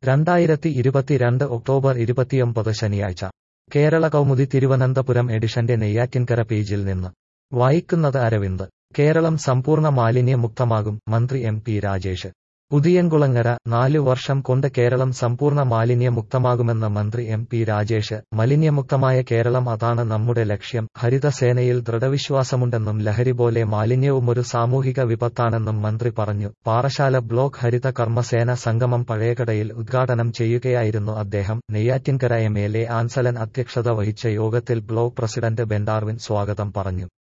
2022 October 29 ശനിയാഴ്ച കേരള കൗമുദി തിരുവനന്തപുരം എഡിഷന്റെ നെയ്യാറ്റിൻകര പേജിൽ നിന്ന് വായിക്കുന്നത് അരവിന്ദ്. കേരളം സമ്പൂർണ്ണ മാലിന്യമുക്തമാകും, മന്ത്രി MP രാജേഷ്. പുതിയൻകുളങ്ങര 4 വർഷം കൊണ്ട് കേരളം സമ്പൂർണ്ണ മാലിന്യമുക്തമാകുമെന്ന് മന്ത്രി MP രാജേഷ്. മലിന്യമുക്തമായ കേരളം, അതാണ് നമ്മുടെ ലക്ഷ്യം. ഹരിതസേനയിൽ ദൃഢവിശ്വാസമുണ്ടെന്നും ലഹരി പോലെ മാലിന്യവും ഒരു സാമൂഹിക വിപത്താണെന്നും മന്ത്രി പറഞ്ഞു. പാറശാല ബ്ലോക്ക് ഹരിത കർമ്മസേന സംഗമം പഴയകടയിൽ ഉദ്ഘാടനം ചെയ്യുകയായിരുന്നു അദ്ദേഹം. നെയ്യാറ്റിൻകര MLA ആൻസലൻ അധ്യക്ഷത വഹിച്ച യോഗത്തിൽ ബ്ലോക്ക് പ്രസിഡന്റ് ബെൻഡാർവിൻ സ്വാഗതം പറഞ്ഞു.